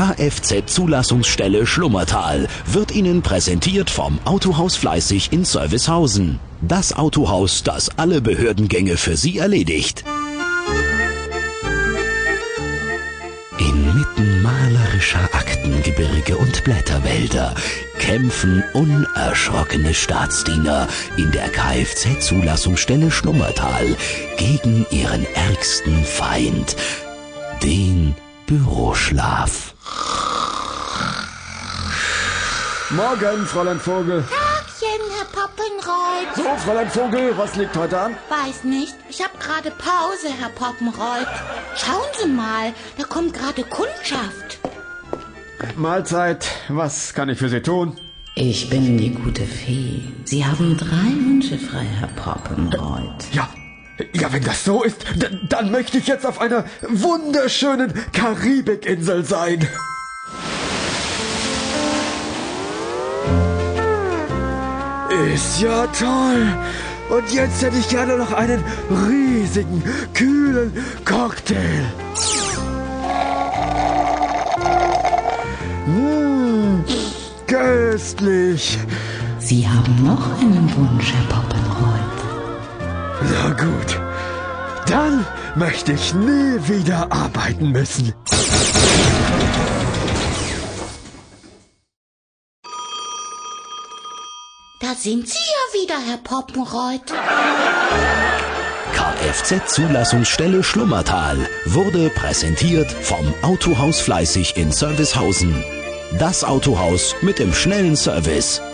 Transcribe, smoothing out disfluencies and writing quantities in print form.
Kfz-Zulassungsstelle Schlummertal wird Ihnen präsentiert vom Autohaus Fleißig in Servicehausen. Das Autohaus, das alle Behördengänge für Sie erledigt. Inmitten malerischer Aktengebirge und Blätterwälder kämpfen unerschrockene Staatsdiener in der Kfz-Zulassungsstelle Schlummertal gegen ihren ärgsten Feind, den Büroschlaf. Morgen, Fräulein Vogel. Tagchen, Herr Poppenreuth. So, Fräulein Vogel, was liegt heute an? Weiß nicht, ich habe gerade Pause, Herr Poppenreuth. Schauen Sie mal, da kommt gerade Kundschaft. Mahlzeit, was kann ich für Sie tun? Ich bin die gute Fee. Sie haben 3 Wünsche frei, Herr Poppenreuth. Ja, wenn das so ist, dann möchte ich jetzt auf einer wunderschönen Karibikinsel sein. Ist ja toll. Und jetzt hätte ich gerne noch einen riesigen, kühlen Cocktail. Köstlich. Sie haben noch einen Wunsch, Herr Poppenreuth. Na gut, dann möchte ich nie wieder arbeiten müssen. Da sind Sie ja wieder, Herr Poppenreuth. Kfz-Zulassungsstelle Schlummertal wurde präsentiert vom Autohaus Fleißig in Servicehausen. Das Autohaus mit dem schnellen Service.